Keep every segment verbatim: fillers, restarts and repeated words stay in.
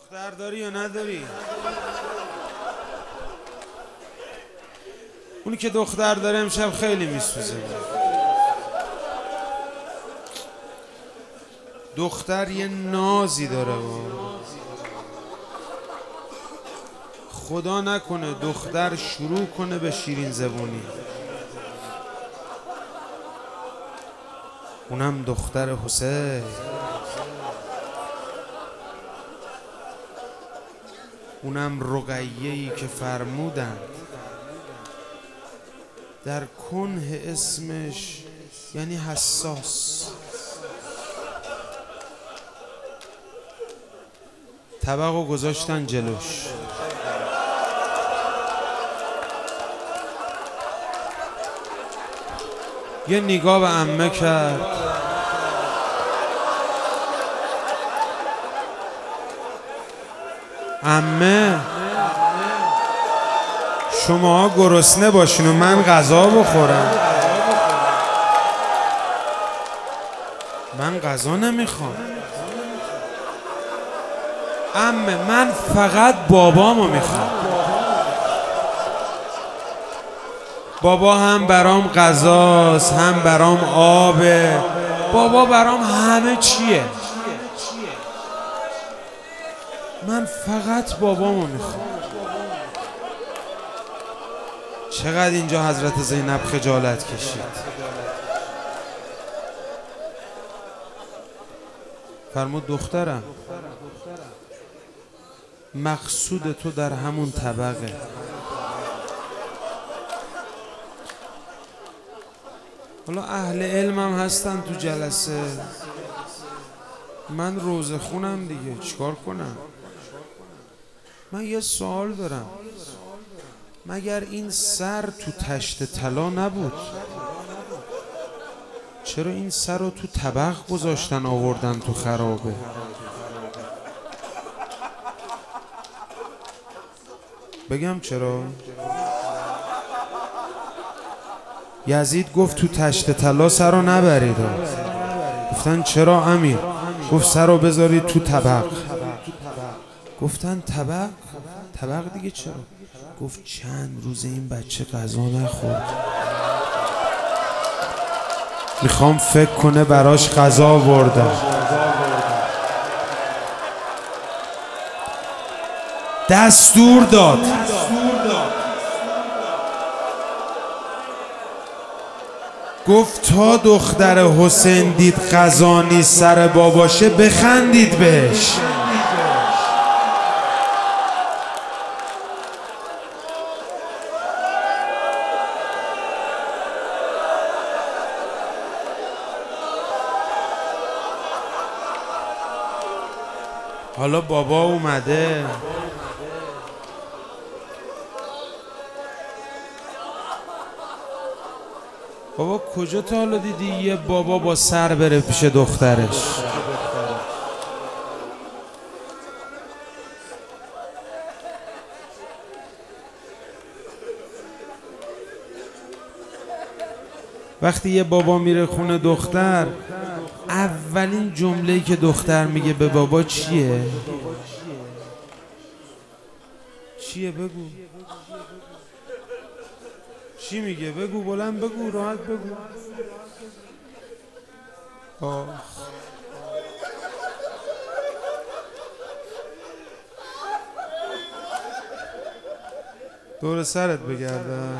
دختر داری یا نداری؟ اونی که دختر داره امشب خیلی میسوزه. دختر یه نازی داره و خدا نکنه دختر شروع کنه به شیرین زبونی. اونم دختر حسین. اونم رقیه‌ای که فرمودند در کنه اسمش یعنی حساس. طبقو گذاشتن جلوش. یه نگاه به عمه کرد. عمه شما گرسنه باشین و من غذا بخورم. من غذا نمیخوام عمه، من فقط بابامو میخوام. بابا هم برام غذاست، هم برام آبه. بابا برام همه چیه. من فقط بابامو میخوام. چقدر اینجا حضرت زینب خجالت کشید. فرمود دخترم مقصود تو در همون طبقه. حالا اهل علمم هستن تو جلسه، من روزه خونم دیگه، چیکار کنم؟ من یه سوال دارم، مگر این سر تو تشت طلا نبود؟ چرا این سر رو تو طبق گذاشتن آوردن تو خرابه؟ بگم چرا؟ یزید گفت تو تشت طلا سر رو نبرید. گفتن چرا امیر؟ گفت سر رو بذارید تو طبق. گفتن طبق؟ طبق دیگه چرا؟ گفت چند روز این بچه غذا نخورد، میخوام فکر کنه براش غذا آوردم. دستور داد گفت تا دختر حسین دید غذا نیست سر باباشه بخندید بهش. حالا بابا اومده، بابا کجا تا حالا دیدی یه بابا با سر بره پیش دخترش؟ وقتی یه بابا میره خونه دختر، اولین جمله‌ای که دختر میگه به بابا چیه؟ چیه بگو؟ چی میگه؟ بگو، بلند بگو، راحت بگو. آخ دور سرت بگردم.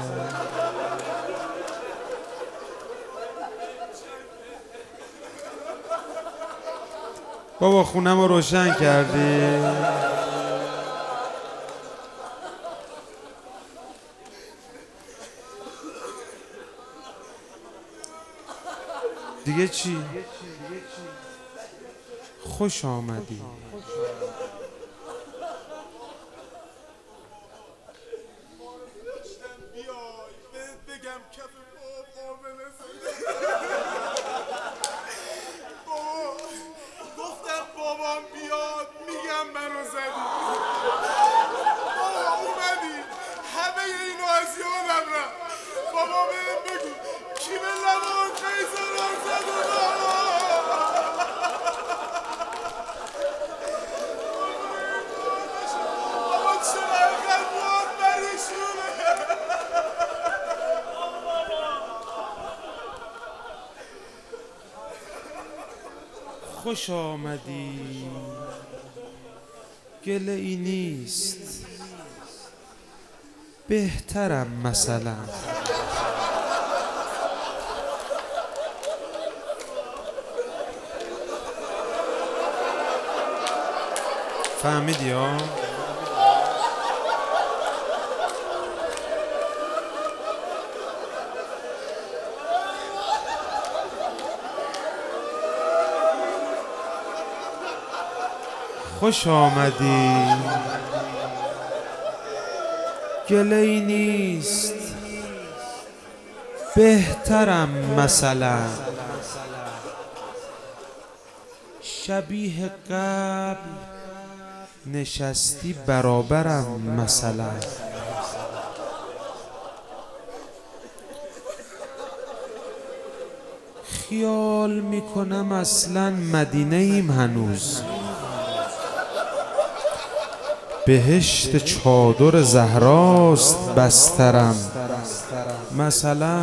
بابا خونم رو روشن کردی؟ دیگه چی؟ خوش آمدی. گفتم بابام بیاد میگم منو زدی. بابا اومدی همه اینو از یادم رفت. بابا بهم بگو کی به لبان قیصران زد و خوش آمدی گله ای نیست بهترم مثلا. فهمیدی ها؟ خوش آمدی گله ای نیست بهترم مثلا. شبیه قبل نشستی برابرم مثلا. خیال میکنم اصلا مدینه ایم هنوز، بهشت چادر زهراست بسترم مثلا.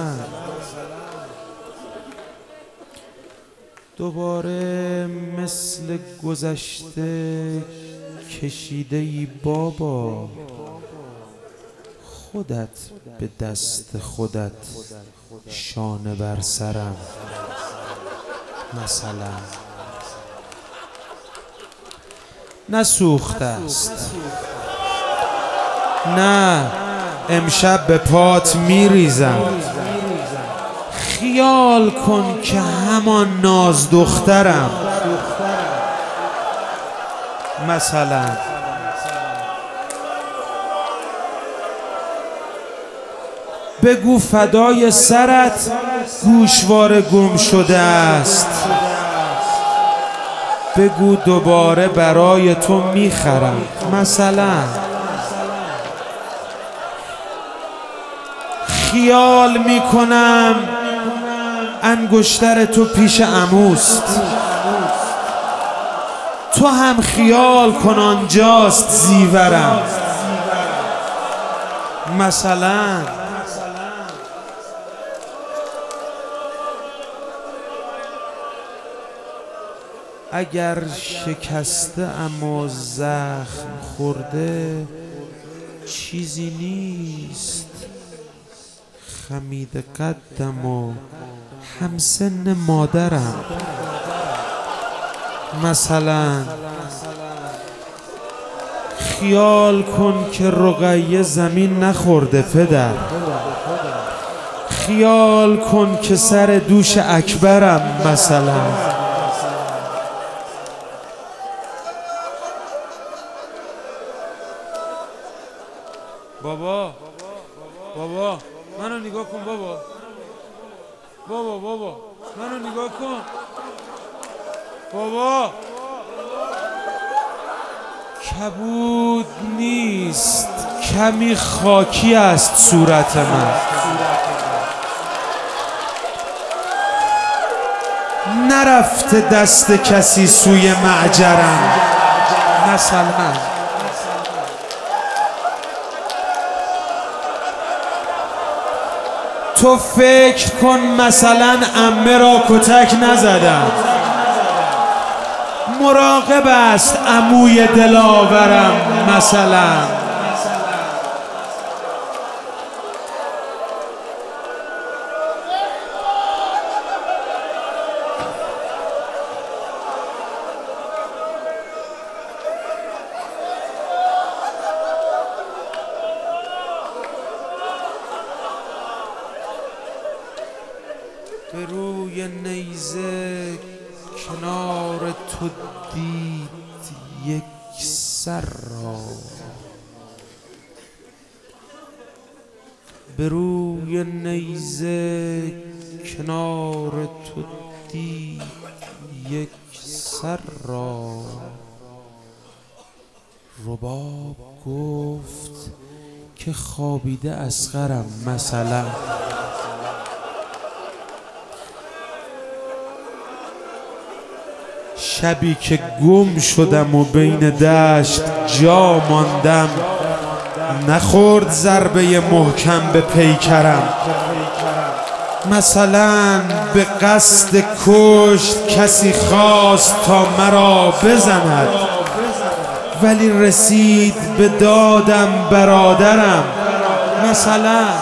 دوباره مثل گذشته کشیده ای بابا، خودت به دست خودت شانه بر سرم مثلا. نسوخته است نه امشب به پات میریزم. خیال کن که همان ناز دخترم مثلا. بگو فدای سرت گوشواره گم شده است، بگو دوباره برای تو میخرم مثلا. خیال میکنم انگشتر تو پیش عموست، تو هم خیال کن آنجاست زیورم مثلا. اگر شکسته اما زخم خورده چیزی نیست، خمید قدم و همسن مادرم مثلا. خیال کن که رقیه زمین نخورده پدر، خیال کن که سر دوش اکبرم مثلا. بابا بابا منو نگاه کن بابا، بابا بابا منو نگاه کن بابا. کبود نیست کمی خاکی است صورت من، نرفته دست کسی سوی معجرم مثلا. تو فکر کن مثلا عمه را کتک نزدم، مراقب است عموی دلاورم مثلا. به روی نیزه کنار تو دید یک سر را، به روی نیزه کنار تو دید یک سر را. رباب گفت که خوابیده اصغرم مثلا. شبی که گم شدم و بین دشت جا ماندم، نخورد ضربه محکم به پیکرم مثلا به قصد کشت کسی خواست تا مرا بزند، ولی رسید به دادم برادرم. مثلا